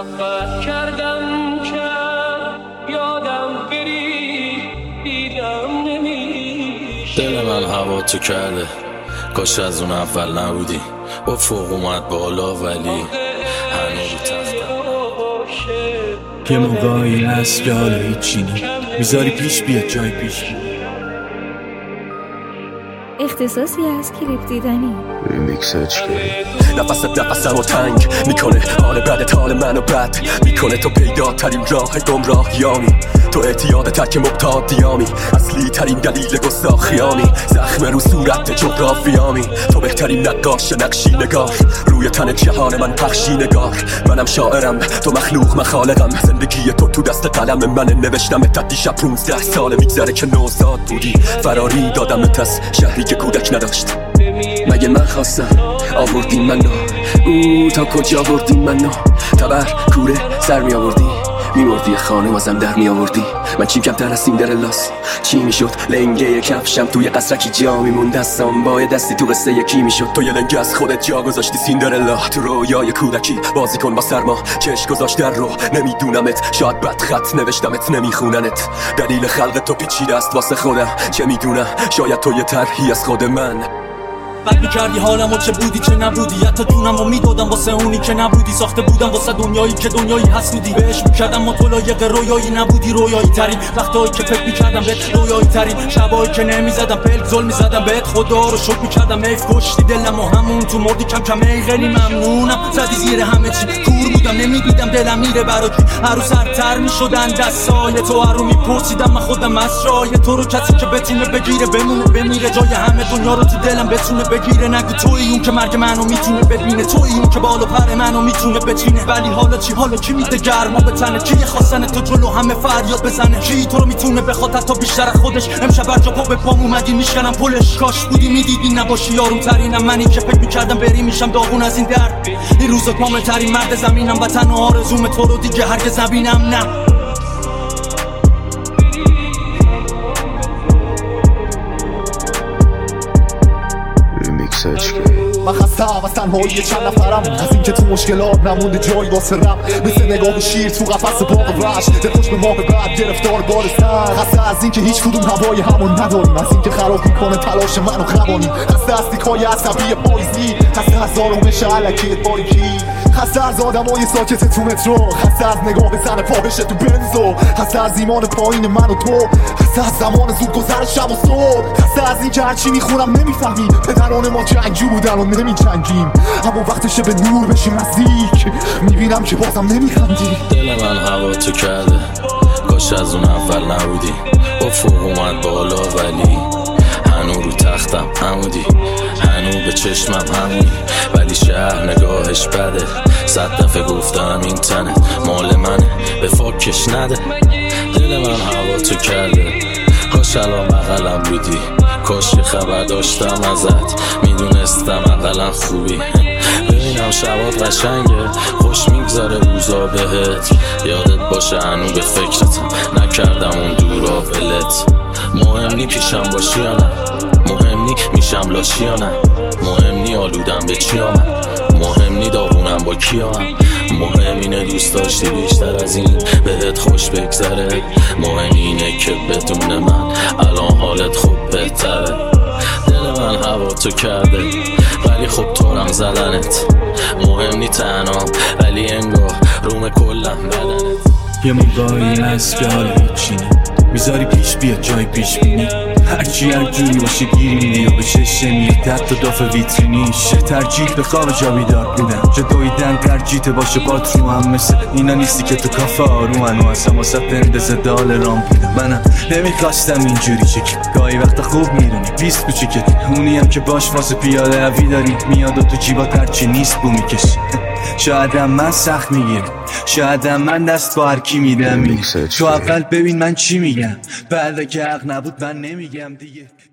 صفت کردم که یادم بری دیدم نمیشه. دل من هوا تو کرده، کاش از اون اول نبودی. با فوق اومد بالا ولی هنوز تختم. یه موقعی هست که حالا هیچی نی میذاری پیش بیاد جای پیش بیاد. اختصاصی از کلیپ دیدنی ریمیکس نفسم و تنگ میکنه، حال بدت حال منو بد میکنه. تو پیدا ترین راه گمراهیامی، تو اعتیاد تک مبتادیامی، اصلی ترین دلیل گستاخیامی، زخم رو صورت جغرافیامی. تو بهترین نقاش نقشی نگار، روی تن جهان من پخشی نگار. منم شاعرم تو مخلوق مخالقم، زندگی تو دست قلم من نوشتم. تا دیشب 15 سال میگذره که نوزاد بودی، فراری دادمت از شهری که کودک نداشت. مگه من خواستم آوردی منو، تا کجا بردی منو؟ تبر کوره سر می آوردی، میمردی خانه واسم در می آوردی. من چیم کمتر از سیندرلاس، چی میشد لنگه کفشم توی قصرکی جا میموند. دستم با دستی تو قصه یکی میشد. تو یه لنگه از خودت جا گذاشتی سیندرلا، تو رویای کودکی بازی کن با سرما. چشم گذاشت در رو نمیدونمت، شاید بد خط نوشتمت نمیخوننت. دلیل خلق تو پیچیده است واسه خودم، چه میدونم شاید تو یه طرحی از خود من. بد میکردی حالمو، چه بودی چه نبودی، حتی جونمو میدادم واسه اونی که نبودی. ساخته بودم واسه دنیایی که دنیایی حسودی، بهش میکردم مطلایق رویایی نبودی. رویایی ترین وقتایی که فکر میکردم بهت، رویایی ترین شبایی که نمیزدم پلک زل میزدم بهت. خدا رو شکر میکردم حیف کشتی دلمو، همون تو مردی کم کم. ای خیلی ممنونم، زدی زیر همه چی. کور بودم نمیدیدم دلم میره برا کی، هرو سرتر میشدن دستای تو. هرو میپرسیدم من خودم از جای تو رو، کسی که بتونه بگیره بمونه بمیره. جای همه دنیا رو تو دلم بتونه بگیره. نگو توی اون که مرگ منو میتونه ببینه، توی اون که بالا پر منو میتونه بچینه. ولی حالا چی، حالا کی میده گرما به تنه؟ کی خواستن تو جلو همه فریاد بزنه؟ کی تو رو میتونه بخواد حتی بیشتر از خودش؟ امشب برجا پا به پام اومدی میشکنم پلش. کاش بودی میدیدی نباشی یاروم ترینم، منی که فکر میکردم بری میشم داغون از این درد. این روزا کامل ترین مرد زمینم و تنها آرزوم تو رو دیگه هرگز نبینم. نه من خستم از تنهایی چند نفرم، از این که تو مشکلات نمونده جایی واسه رم. مثل نگاه شیر تو قفس باغ وحش، دلخوش به ماه بعد گرفتار بار سر. خسته از این که هیچ کدوم هوای همون نداریم، از این که خراب میکنه تلاش منو خوانی. خسته از دیکای عصبی پاییزی، خسته از آرامش علکی باریکی، خسته از آدمای ساکت تو مترو، خسته از نگاه زن فاحش تو بنزو، خسته از ایمان پایین من و تو، خسته از زمان زود گذر شب و صبح، خسته از این که هرچی میخونم نمیفهمی. پدران ما جنگجو بودن و نمیجنگیم، اما وقتشه به نور بشیم نزدیک. میبینم که بازم نمیخندی. دل من هوا تو کرده، کاش از اون اول نبودی. افق اومد بالا ولی هنو رو تختم همودی، هنو به چشمم همونی. ولی شهر نگاهش بده، 100 دفعه گفتم این تنه مال منه، به فاکش نده. دل من هوا تو کرده، کاش الان بغلم بودی. کاش که خبر داشتم ازت، میدونستم اقلا خوبی. ببینم شبات قشنگه، خوش میگذره روزا بهت. یادت باشه هنو به فکرتم، نکردم اون دورا ولت. مهم نی پیشم باشی یا نه، مهم نی میشم لاشی یا نه، مهم نی آلودم به چی آمد، مهم نی داغونم با کی آمد. مهم اینه دوست داشتی بیشتر از این بهت خوش بگذره. مهم اینه که بدون من الان حالت خوب بهتره. دل من هوا تو کرده ولی خب تورم زدنت. مهم نی تنها ولی انگار روم کلم بدنت. یه موقعی هست که حالا هیچی نی میذاری پیش بیاد جای پیش بینی. هرچی هر جوری باشه گیر میدی و به ششه میاد حتی داف ویترینیش. ترجیح به خواب جا بیدار بودم، جا دویدن ترجیحت باشه بات رو هم. مثل اینا نیستی که تو کافه آرومن و اصلا واسه پندز دال رام بودم. منم نمیخواستم اینجوری چکی، گاهی وقتا خوب میرونی 20 کوچیکت، اونی هم که باش واسه پیاده روی داری میاد و تو جیبات هرچی نیست بو میکشی. شایدم من سخت میگیرم، شایدم من دست با هرکی میدم. تو اول ببین من چی میگم، بعد که حق نبود من نمیگم دیگه.